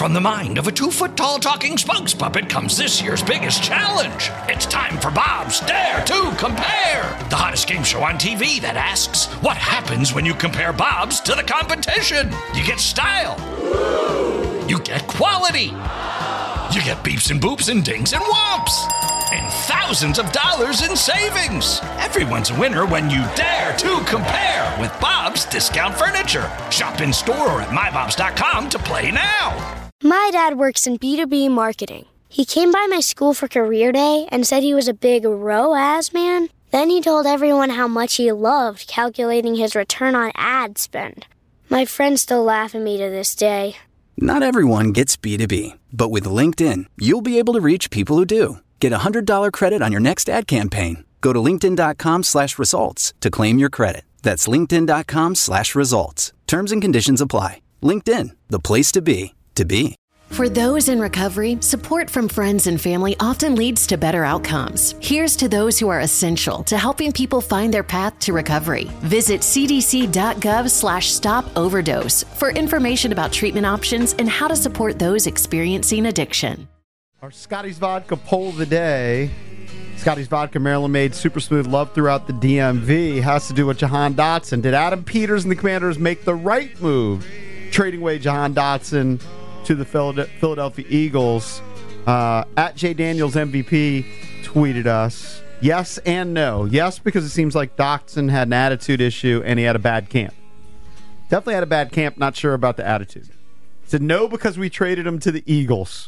From the mind of a 2-foot-tall talking spokes puppet comes this year's biggest challenge. It's time for Bob's Dare to Compare, the hottest game show on TV that asks, what happens when you compare Bob's to the competition? You get style. You get quality. You get beeps and boops and dings and whomps. And thousands of dollars in savings. Everyone's a winner when you dare to compare with Bob's Discount Furniture. Shop in store or at mybobs.com to play now. My dad works in B2B marketing. He came by my school for career day and said he was a big ROAS man. Then he told everyone how much he loved calculating his return on ad spend. My friends still laugh at me to this day. Not everyone gets B2B, but with LinkedIn, you'll be able to reach people who do. Get a $100 credit on your next ad campaign. Go to linkedin.com/results to claim your credit. That's linkedin.com/results. Terms and conditions apply. LinkedIn, the place to be, to be. For those in recovery, support from friends and family often leads to better outcomes. Here's to those who are essential to helping people find their path to recovery. Visit cdc.gov/stop overdose for information about treatment options and how to support those experiencing addiction. Our Scotty's Vodka poll of the day. Scotty's Vodka, Maryland made super smooth love throughout the DMV. Has to do with Jahan Dotson. Did Adam Peters and the Commanders make the right move, trading away Jahan Dotson to the Philadelphia Eagles? At J Daniels MVP tweeted us, yes and no. Yes, because it seems like Dotson had an attitude issue and he had a bad camp. Definitely had a bad camp, not sure about the attitude. Said no because we traded him to the Eagles.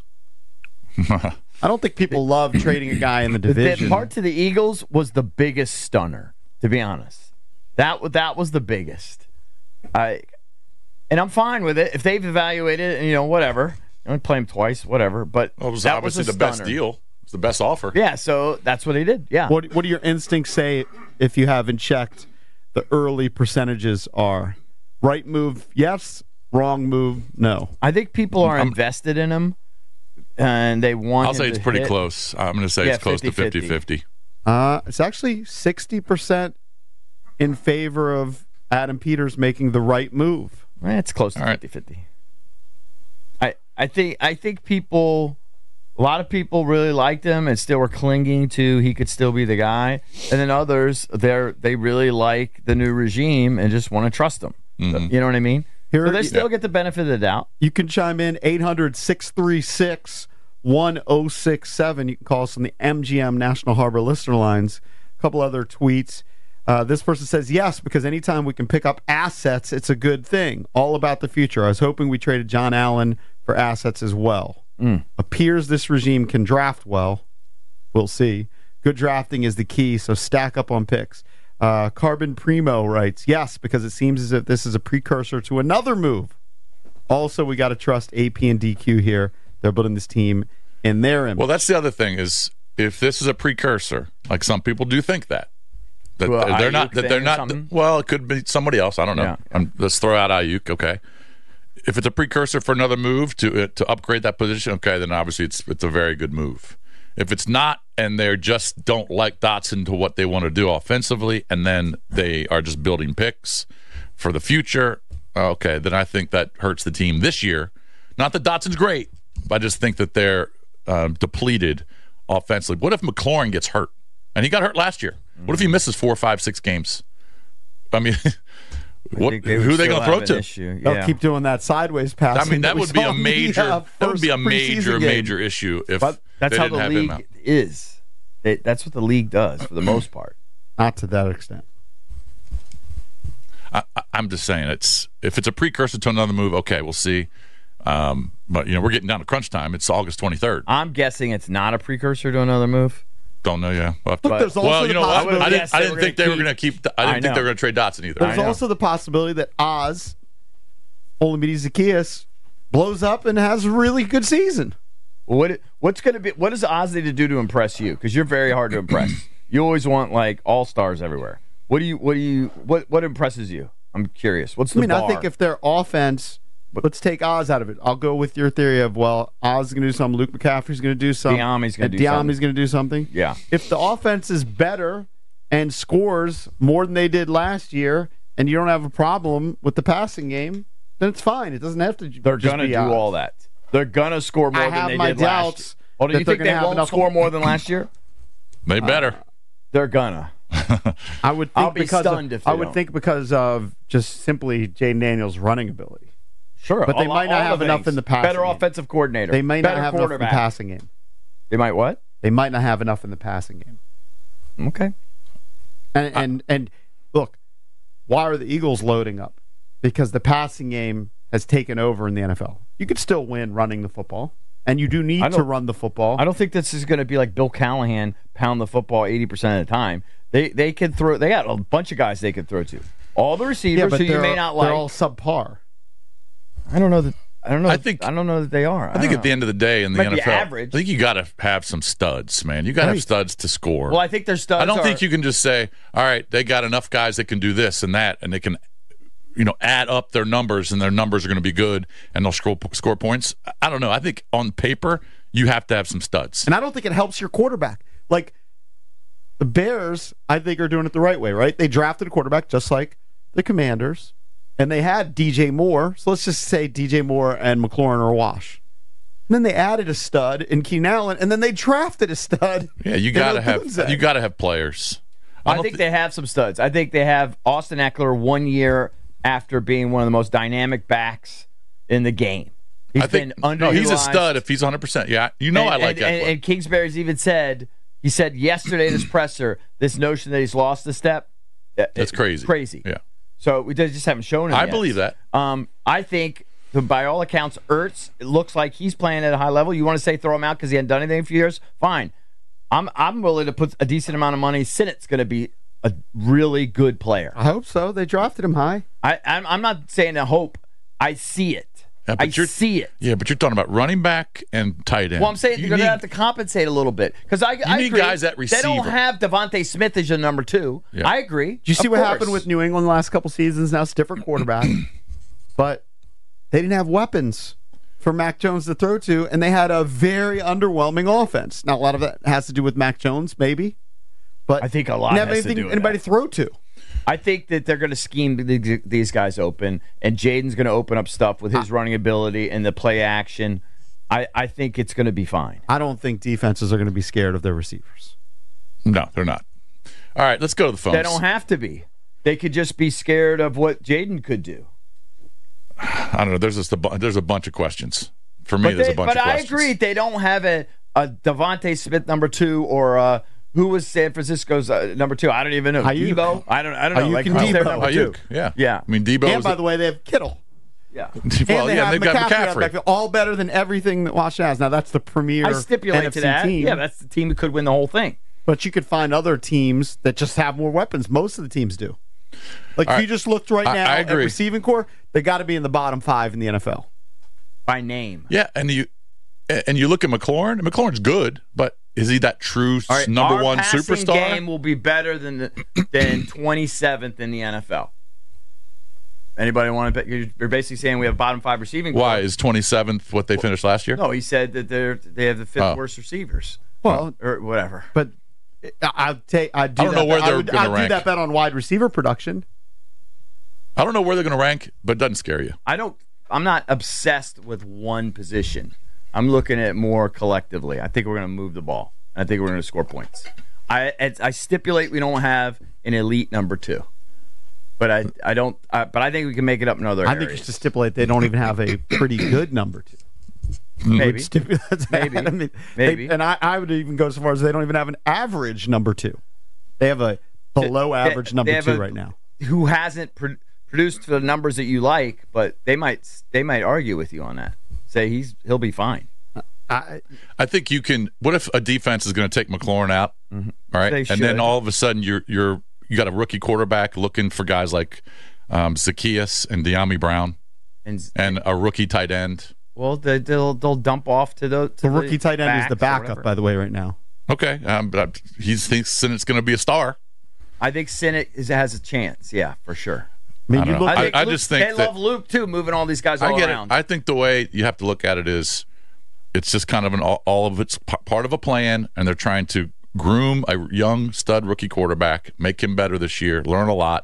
I don't think people love trading a guy in the division. The part to the Eagles was the biggest stunner, to be honest. That was the biggest. And I'm fine with it. If they've evaluated it, whatever. I only play him twice, whatever. But it was that obviously was the best deal. It's the best offer. Yeah, so that's what he did. Yeah. What do your instincts say if you haven't checked the early percentages are? Right move, yes. Wrong move, no. I think people are invested in him. And they want. I'll say it's pretty close. I'm going to say it's close to 50-50. It's actually 60% in favor of Adam Peters making the right move. It's close to 50-50. I think people, a lot of people really liked him and still were clinging to he could still be the guy. And then others, they really like the new regime and just want to trust him. Mm-hmm. You know what I mean? So they still get the benefit of the doubt. You can chime in 800-636-1067. You can call us on the MGM National Harbor listener lines. A couple other tweets. This person says, yes, because anytime we can pick up assets, it's a good thing. All about the future. I was hoping we traded John Allen for assets as well. Appears this regime can draft well. We'll see. Good drafting is the key, so stack up on picks. Carbon Primo writes, yes, because it seems as if this is a precursor to another move. Also, we got to trust AP and DQ here. They're building this team in their image. Well, that's the other thing is if this is a precursor, like some people do think that they're not. Well, it could be somebody else. I don't know. Yeah. Let's throw out Ayuk. Okay. If it's a precursor for another move to upgrade that position, okay, then obviously it's a very good move. If it's not, and they just don't like Dotson to what they want to do offensively, and then they are just building picks for the future, okay, then I think that hurts the team this year. Not that Dotson's great, but I just think that they're depleted offensively. What if McLaurin gets hurt? And he got hurt last year. What if he misses 4, 5, 6 games? I mean, who are they going to throw to? They'll keep doing that sideways pass. I mean, that would be a major major issue if that's they how didn't the have him league out. is. That's what the league does for the most part. Not to that extent. I'm just saying, if it's a precursor to another move, okay, we'll see. But we're getting down to crunch time. It's August 23rd. I'm guessing it's not a precursor to another move. Don't know, yeah. Look, there's also the possibility. I didn't think they were going to keep. I didn't think they were going to trade Dotson either. There's also the possibility that Oz, Olamide Zaccheaus, blows up and has a really good season. What does Oz need to do to impress you? Because you're very hard to impress. You always want like all stars everywhere. What impresses you? I'm curious. What's the bar? I think if their offense. Let's take Oz out of it. I'll go with your theory of, Oz is going to do something. Luke McCaffrey's going to do something. Diami's going to do something. Yeah. If the offense is better and scores more than they did last year, and you don't have a problem with the passing game, then it's fine. It doesn't have to. They're going to do all that. They're gonna score more I than have they my did last year. doubts. Well, do that you they're think gonna they have won't enough- score more than last year? They better. They're gonna. I would think I'll be because stunned if they I would don't. think because of just simply Jaden Daniels' running ability. Sure, But they all- might not all have the enough things. in the passing Better game. offensive coordinator. They may not Better have enough in the quarterback. passing game. They might what? They might not have enough in the passing game. Okay. And look, why are the Eagles loading up? Because the passing game has taken over in the NFL. You could still win running the football, and you do need to run the football. I don't think this is going to be like Bill Callahan pound the football 80% of the time. They can throw. They got a bunch of guys they could throw to. All the receivers who you may not like. They're all subpar. I don't know that. I don't know. I think- I don't know that they are. I think at the end of the day in the Might be NFL, average. I think you got to have some studs, man. You got to have studs to score. Well, I think their studs. I don't are, think you can just say, all right, they got enough guys that can do this and that, and they can, add up their numbers, and their numbers are going to be good, and they'll score points. I don't know. I think on paper, you have to have some studs. And I don't think it helps your quarterback. Like, the Bears, I think, are doing it the right way, right? They drafted a quarterback just like the Commanders, and they had DJ Moore. So let's just say DJ Moore and McLaurin are a wash. And then they added a stud in Keenan Allen, and then they drafted a stud. Yeah, you in got to Odunze. have players. I think they have some studs. I think they have Austin Eckler 1 year after being one of the most dynamic backs in the game. He's been underutilized. No, he's a stud if he's 100%. Yeah, I like that. And Kingsbury's even said, he said yesterday in his presser, this notion that he's lost a step. That's crazy. Crazy. Yeah. So we just haven't shown him I yet. believe that. I think, by all accounts, Ertz, it looks like he's playing at a high level. You want to say throw him out because he hadn't done anything in a few years? Fine. I'm willing to put a decent amount of money. Sinnett's going to be a really good player. I hope so. They drafted him high. I'm not saying a hope. I see it. Yeah, but I see it. Yeah, but you're talking about running back and tight end. Well, I'm saying You they're going to need- have to compensate a little bit because I need agree. guys at receiver. They don't have Devontae Smith as your number 2. Yeah. I agree. Did you see Of what course. happened with New England the last couple seasons? Now it's a different quarterback. But they didn't have weapons for Mac Jones to throw to, and they had a very underwhelming offense. Now, a lot of that has to do with Mac Jones, maybe. But I think a lot didn't have has to anything do with anybody that. throw to. I think that they're going to scheme these guys open, and Jaden's going to open up stuff with his running ability and the play action. I think it's going to be fine. I don't think defenses are going to be scared of their receivers. No, they're not. All right, let's go to the phones. They don't have to be. They could just be scared of what Jaden could do. I don't know. There's a bunch of questions. For me, there's a bunch of But I questions. agree. They don't have a Devontae Smith number 2 or who was San Francisco's number 2? I don't even know. Ayuk. Debo? I don't know. Ayuk Like, and who's their Debo. number 2? Ayuk, yeah. Yeah. I mean, Debo. And by the way, they have Kittle. Yeah. well, And they yeah, have they've got McCaffrey. out of the McCaffrey. backfield, all better than everything that Washington has. Now, that's the premier I stipulate NFC to that. team. Yeah, that's the team that could win the whole thing. But you could find other teams that just have more weapons. Most of the teams do. Like, if you just looked right now I at agree. receiving core, they got to be in the bottom 5 in the NFL. By name. Yeah, and you look at McLaurin. McLaurin's good, but is he that true All right, number our one passing superstar? game will be better than 27th in the NFL. Anybody want to bet? You're basically saying we have bottom 5 receiving. Why core. is 27th what they finished last year? No, he said that they have the 5th Oh. worst receivers. Well, Or whatever. but I don't know where they're gonna I'd do rank. that bet on wide receiver production. I don't know where they're going to rank, but it doesn't scare you. I'm not obsessed with one position. I'm looking at it more collectively. I think we're going to move the ball. I think we're going to score points. I stipulate we don't have an elite number 2. But I don't. But I think we can make it up in other I areas. think you should stipulate they don't even have a pretty good number 2. Maybe. Maybe. I mean, Maybe. and I would even go so far as they don't even have an average number 2. They have a below average number have 2 right now. Who hasn't produced the numbers that you like, but they might argue with you on that. Say he'll be fine. I think you can. What if a defense is going to take McLaurin out, all right? They And then should. all of a sudden you got a rookie quarterback looking for guys like Zacchaeus and De'Ami Brown and a rookie tight end. Well, they'll dump off to the rookie tight end is the backs or backup, whatever. by the way, right now. Okay, but he thinks it's going to be a star. I think Sinnott has a chance. Yeah, for sure. I mean, I don't you know. look. I just think they that- love Luke too, moving all these guys all I get around. it. I think the way you have to look at it is, it's just kind of all of it's part of a plan, and they're trying to groom a young stud rookie quarterback, make him better this year, learn a lot,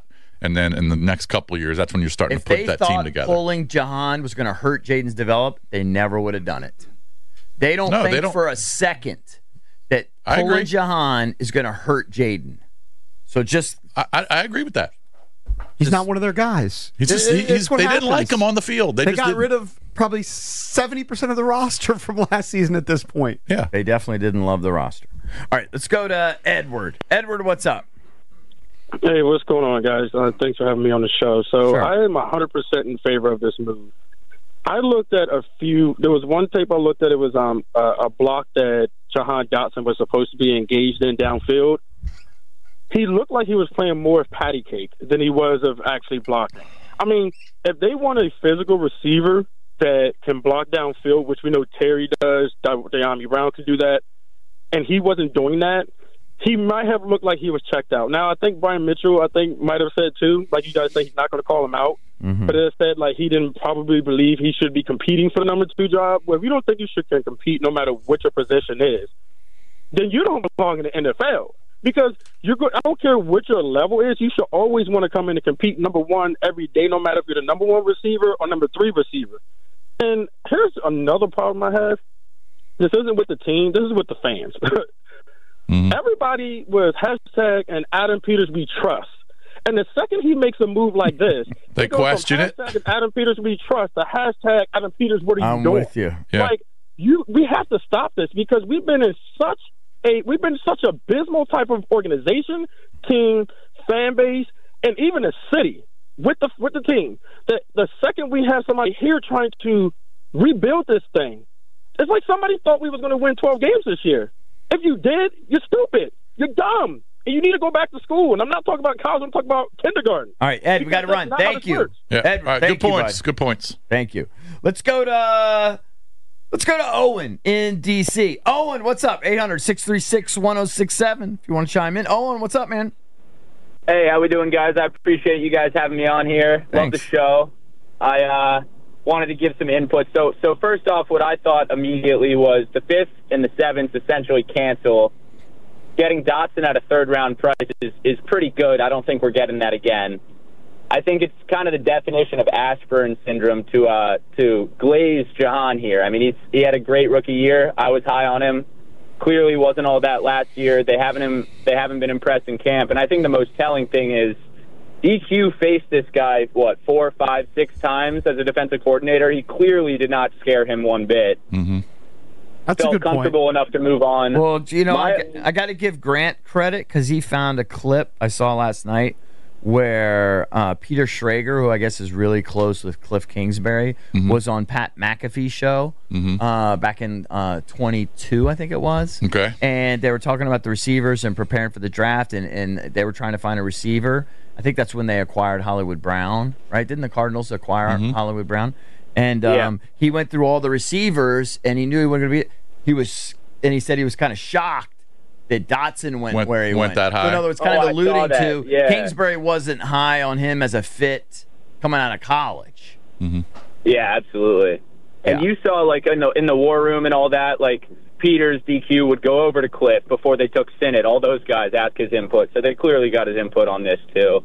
and then in the next couple of years, that's when you're starting If to put they that thought team together. pulling Jahan was going to hurt Jaden's develop, they never would have done it. They don't think for a second that pulling Jahan is going to hurt Jaden. So just I agree with that. He's not one of their guys. They didn't like him on the field. They got rid of probably 70% of the roster from last season at this point. Yeah. They definitely didn't love the roster. All right, let's go to Edward. Edward, what's up? Hey, what's going on, guys? Thanks for having me on the show. So Sure. I am 100% in favor of this move. I looked at a few. There was one tape I looked at. It was a block that Jahan Dotson was supposed to be engaged in downfield. He looked like he was playing more of patty cake than he was of actually blocking. I mean, if they want a physical receiver that can block downfield, which we know Terry does, Dyami Brown can do that, and he wasn't doing that, he might have looked like he was checked out. Now, I think Brian Mitchell, might have said too, like you guys say, he's not going to call him out. Mm-hmm. But it said like he didn't probably believe he should be competing for the number 2 job. Well, if you don't think you should compete no matter what your position is, then you don't belong in the NFL. Because I don't care what your level is, you should always want to come in and compete number 1 every day, no matter if you're the number 1 receiver or number 3 receiver. And here's another problem I have. This isn't with the team. This is with the fans. Mm-hmm. Everybody was hashtag and Adam Peters we trust. And the second he makes a move like this, they question it. Hashtag Adam Peters we trust. The hashtag Adam Peters, what are you doing? I'm with you. Yeah. We have to stop this because we've been such abysmal type of organization, team, fan base, and even a city with the team. That the second we have somebody here trying to rebuild this thing, it's like somebody thought we was going to win 12 games this year. If you did, you're stupid. You're dumb. And you need to go back to school. And I'm not talking about college. I'm talking about kindergarten. All right, Ed, we got to run. Thank you. Yeah. Ed, All right, thank good you, points. bud. Good points. Thank you. Let's go to Owen in D.C. Owen, what's up? 800-636-1067 if you want to chime in. Owen, what's up, man? Hey, how we doing, guys? I appreciate you guys having me on here. Thanks. Love the show. I wanted to give some input. So first off, what I thought immediately was the 5th and the 7th essentially cancel. Getting Dotson at a third-round price is pretty good. I don't think we're getting that again. I think it's kind of the definition of Ashburn syndrome to glaze Jahan here. I mean, he had a great rookie year. I was high on him. Clearly wasn't all that last year. They haven't been impressed in camp. And I think the most telling thing is DQ faced this guy, 4, 5, 6 times as a defensive coordinator. He clearly did not scare him one bit. Mm-hmm. That's Felt a good comfortable point. enough to move on. Well, I got to give Grant credit because he found a clip I saw last night where Peter Schrager, who I guess is really close with Cliff Kingsbury, was on Pat McAfee's show back in 22, I think it was. Okay. And they were talking about the receivers and preparing for the draft, and they were trying to find a receiver. I think that's when they acquired Hollywood Brown, right? Didn't the Cardinals acquire Hollywood Brown? And he went through all the receivers, and he knew he wasn't going to be. He said he was kind of shocked that Dotson went where he went. That high. So in other words, kind I of saw alluding that. to Yeah. Kingsbury wasn't high on him as a fit coming out of college. Yeah, absolutely. And Yeah. you saw, like, in the war room and all that, like, Peters, DQ would go over to Cliff before they took Sinnott. All those guys ask his input. So they clearly got his input on this, too.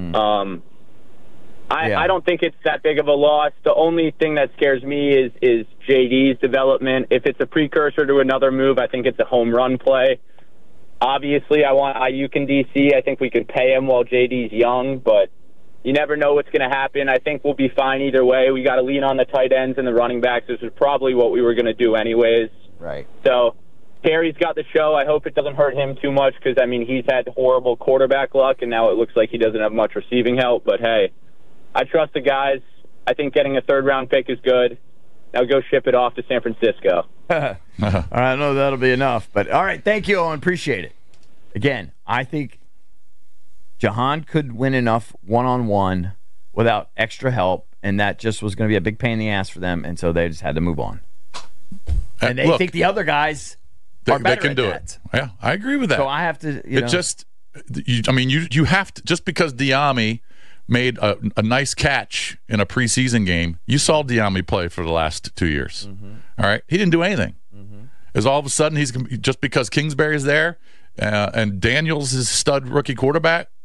I don't think it's that big of a loss. The only thing that scares me is JD's development. If it's a precursor to another move, I think it's a home run play. Obviously, I want Ayuk in D.C. I think we could pay him while JD's young, but you never know what's going to happen. I think we'll be fine either way. We got to lean on the tight ends and the running backs. This is probably what we were going to do anyways. Right. So Terry's got the show. I hope it doesn't hurt him too much because, I mean, he's had horrible quarterback luck, and now it looks like he doesn't have much receiving help. But, hey, I trust the guys. I think getting a third-round pick is good. Now go ship it off to San Francisco. All right, I know that'll be enough. But, all right, thank you, Owen. Appreciate it. Again, I think Jahan could win enough one-on-one without extra help, and that just was going to be a big pain in the ass for them, and so they just had to move on. And they think the other guys are better they can at do that. it. Yeah, I agree with that. So I have to, you have to, just because Diami made a nice catch in a preseason game, you saw Diami play for the last 2 years. All right? He didn't do anything. Is all of a sudden, he's just because Kingsbury's there and Daniels is stud rookie quarterback,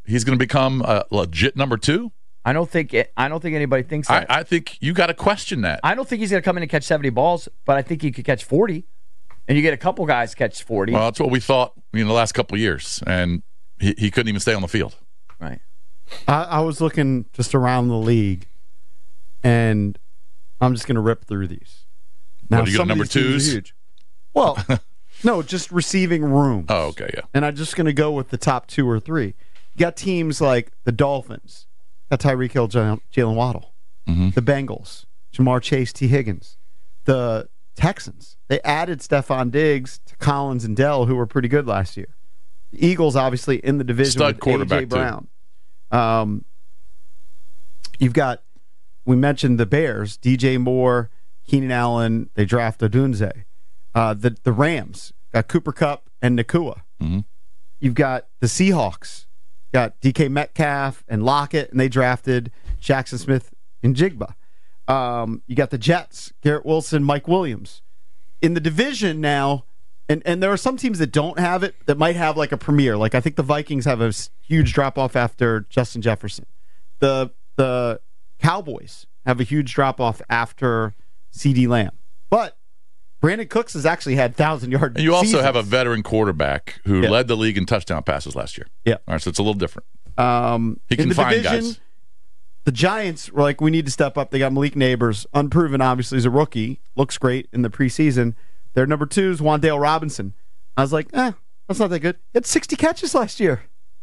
he's going to become a legit number 2? I don't think anybody thinks that. I think you got to question that. I don't think he's going to come in and catch 70 balls, but I think he could catch 40. And you get a couple guys catch 40. Well, that's what we thought in the last couple of years, and he couldn't even stay on the field. Right. I was looking just around the league, and I'm just going to rip through these. Now, What, you got some of number these teams twos? are huge. Well, no, just receiving rooms. Oh, okay, yeah. And I'm just going to go with the top 2 or 3. You got teams like the Dolphins, got Tyreek Hill, Jalen Waddle. Mm-hmm. The Bengals, Jamar Chase, T. Higgins. The Texans, they added Stephon Diggs to Collins and Dell, who were pretty good last year. The Eagles, obviously, in the division Stud with quarterback, A.J. Brown. You've got, we mentioned the Bears, DJ Moore, Keenan Allen, they draft Odunze. The Rams got Cooper Kupp and Nakua. Mm-hmm. You've got the Seahawks, got DK Metcalf and Lockett, and they drafted Jackson Smith and Jigba. You got the Jets, Garrett Wilson, Mike Williams. In the division now, and there are some teams that don't have it, that might have like a premier. Like I think the Vikings have a huge drop-off after Justin Jefferson. The Cowboys have a huge drop-off after CeeDee Lamb. But Brandon Cooks has actually had 1,000-yard And you also seasons. have a veteran quarterback who Yeah. led the league in touchdown passes last year. Yeah. All right, so it's a little different. He in can the find division, guys. the Giants were like, we need to step up. They got Malik Neighbors, unproven, obviously, as a rookie. Looks great in the preseason. Their number 2 is Wan'Dale Robinson. I was like, that's not that good. He had 60 catches last year.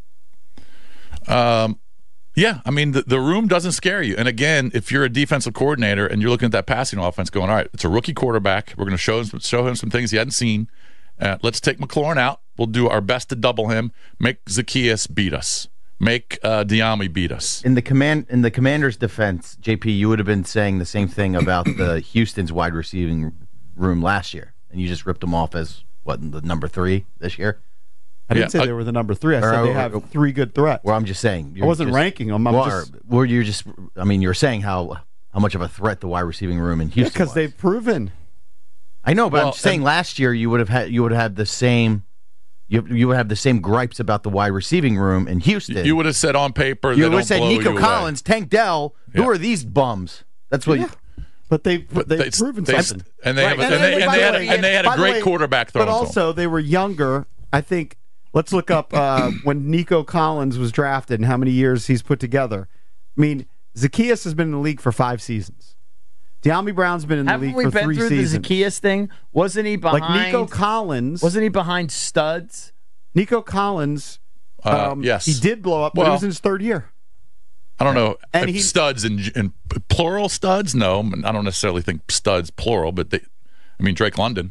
Yeah, I mean, the room doesn't scare you. And again, if you're a defensive coordinator and you're looking at that passing offense going, all right, it's a rookie quarterback. We're going to show him some things he hadn't seen. Let's take McLaurin out. We'll do our best to double him. Make Zacchaeus beat us. Make Diami beat us. In the Commanders' defense, JP, you would have been saying the same thing about the Houston's wide receiving room last year, and you just ripped them off as the number 3 this year. I didn't say they were the number 3. I said they have 3 good threats. Well, I'm just saying. I wasn't ranking them. You're saying how much of a threat the wide receiving room in Houston because was. they've proven. I know, but I'm just saying last year you would have had the same. You would have the same gripes about the wide receiving room in Houston. You would have said on paper. You they would have don't said blow Nico you Collins, away. Tank Dell. Who are these bums? That's what. But they've proven something. And they have they had a great quarterback throwing. But to also them. they were younger. I think. Let's look up when Nico Collins was drafted and how many years he's put together. I mean, Zacchaeus has been in the league for 5 seasons. De'Ami Brown's been in the league for 3 seasons. Haven't we been through the Zacchaeus thing? Wasn't he behind? Like Nico Collins. Wasn't he behind studs? Nico Collins. Yes. He did blow up, but he was in his 3rd year. I don't know. And if studs in plural studs? No, I don't necessarily think studs plural, but Drake London.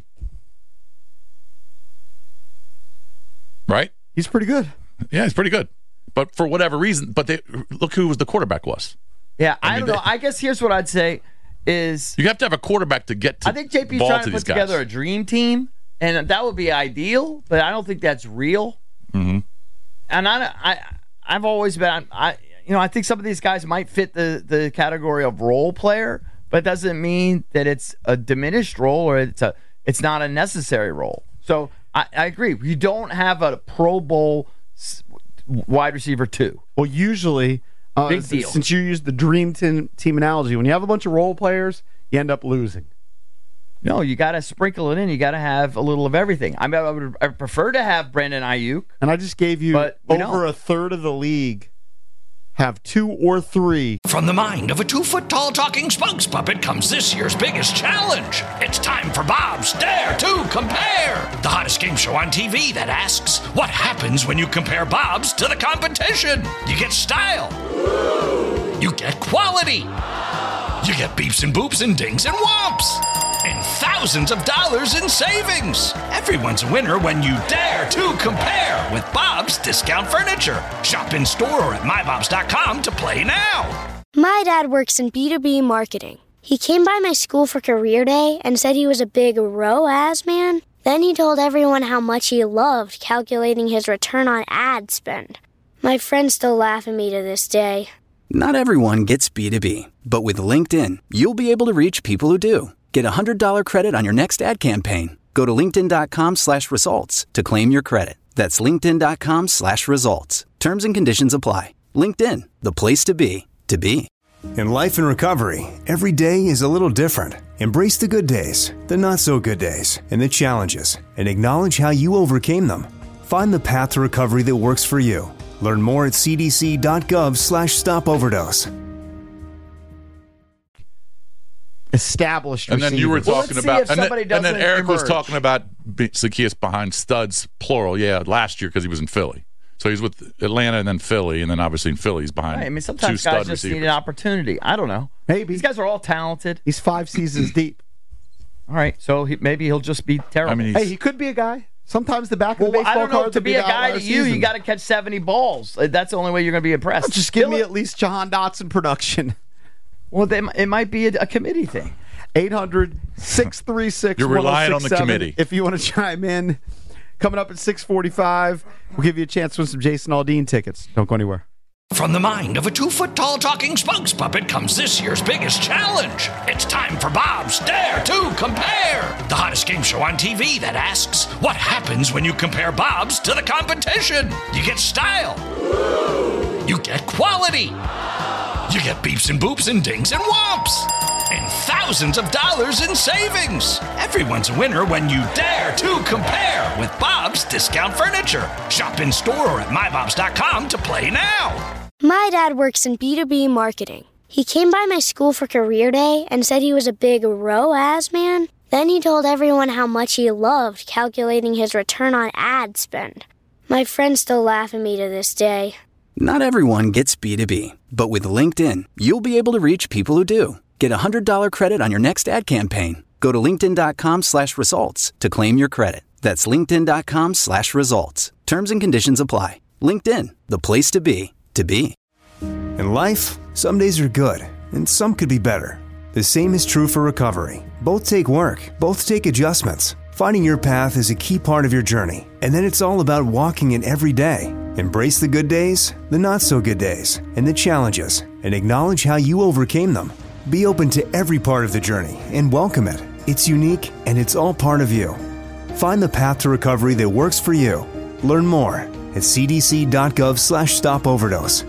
Right? He's pretty good. Yeah, he's pretty good. But for whatever reason, look who the quarterback was. Yeah, I don't know. I guess here's what I'd say is you have to have a quarterback to get to I think JP's ball trying to to put these together guys. a dream team, and that would be ideal, but I don't think that's real. Mm-hmm. And I've always been I think some of these guys might fit the category of role player, but it doesn't mean that it's a diminished role or it's not a necessary role. So I agree. You don't have a Pro Bowl wide receiver 2. Well, usually, big deal. Since you use the dream team analogy, when you have a bunch of role players, you end up losing. No, you got to sprinkle it in. You got to have a little of everything. I mean, I prefer to have Brandon Ayuk. And I just gave you over a third of the league have 2 or 3. From the mind of a 2-foot-tall talking spokes puppet comes this year's biggest challenge. It's time for Bob's Dare to Compare, the hottest game show on TV that asks, what happens when you compare Bob's to the competition? You get style. You get quality. You get beeps and boops and dings and whomps. And thousands of dollars in savings. Everyone's a winner when you dare to compare with Bob's Discount Furniture. Shop in store or at mybobs.com to play now. My dad works in B2B marketing. He came by my school for career day and said he was a big ROAS man. Then he told everyone how much he loved calculating his return on ad spend. My friends still laugh at me to this day. Not everyone gets B2B, but with LinkedIn, you'll be able to reach people who do. Get a $100 credit on your next ad campaign. Go to linkedin.com/results to claim your credit. That's linkedin.com/results. Terms and conditions apply. LinkedIn, the place to be, to be. In life and recovery, every day is a little different. Embrace the good days, the not so good days, and the challenges, and acknowledge how you overcame them. Find the path to recovery that works for you. Learn more at cdc.gov/stopoverdose. Established And then you were talking about, and then Eric was emerge. talking about Zacchaeus behind studs, plural. Yeah, last year because he was in Philly. So he's with Atlanta and then Philly, and then obviously in Philly he's behind. Right, I mean, two sometimes stud guys just receivers. need an opportunity. I don't know. Maybe. These guys are all talented. He's 5 seasons deep. All right, so maybe he'll just be terrible. I mean, Hey, he could be a guy. Sometimes the back of the baseball I don't know. cards To would be a the guy outlier to you, season. you got to catch 70 balls. That's the only way you're going to be impressed. Just give me at least Jahan Dotson production. Well, it might be a committee thing. 800-636-1067. You're relying on the committee. If you want to chime in. Coming up at 6:45, we'll give you a chance to win some Jason Aldean tickets. Don't go anywhere. From the mind of a 2-foot-tall talking spokes puppet comes this year's biggest challenge. It's time for Bob's Dare to Compare, the hottest game show on TV that asks, what happens when you compare Bob's to the competition? You get style. You get quality. You get beeps and boops and dings and whomps. And thousands of dollars in savings. Everyone's a winner when you dare to compare with Bob's Discount Furniture. Shop in store or at mybobs.com to play now. My dad works in B2B marketing. He came by my school for career day and said he was a big ROAS man. Then he told everyone how much he loved calculating his return on ad spend. My friends still laugh at me to this day. Not everyone gets B2B, but with LinkedIn, you'll be able to reach people who do. Get a $100 credit on your next ad campaign. Go to linkedin.com/results to claim your credit. That's linkedin.com/results. Terms and conditions apply. LinkedIn, the place to be, to be. In life, some days are good, and some could be better. The same is true for recovery. Both take work, both take adjustments. Finding your path is a key part of your journey, and then it's all about walking it every day. Embrace the good days, the not so good days, and the challenges, and acknowledge how you overcame them. Be open to every part of the journey and welcome it. It's unique and it's all part of you. Find the path to recovery that works for you. Learn more at cdc.gov/stopoverdose.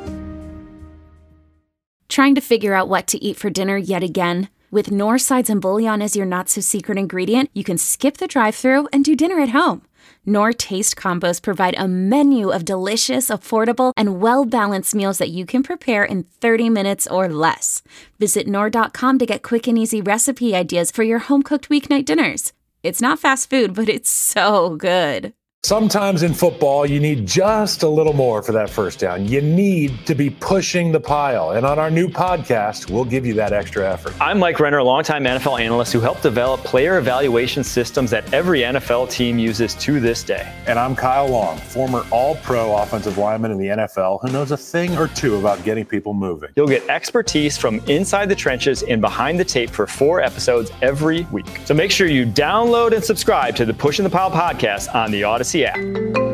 Trying to figure out what to eat for dinner yet again? With Knorr sides and bouillon as your not-so-secret ingredient, you can skip the drive-thru and do dinner at home. Knorr Taste Combos provide a menu of delicious, affordable, and well-balanced meals that you can prepare in 30 minutes or less. Visit Knorr.com to get quick and easy recipe ideas for your home-cooked weeknight dinners. It's not fast food, but it's so good. Sometimes in football, you need just a little more for that first down. You need to be pushing the pile. And on our new podcast, we'll give you that extra effort. I'm Mike Renner, a longtime NFL analyst who helped develop player evaluation systems that every NFL team uses to this day. And I'm Kyle Long, former all-pro offensive lineman in the NFL who knows a thing or two about getting people moving. You'll get expertise from inside the trenches and behind the tape for 4 episodes every week. So make sure you download and subscribe to the Pushing the Pile podcast on the Odyssey app.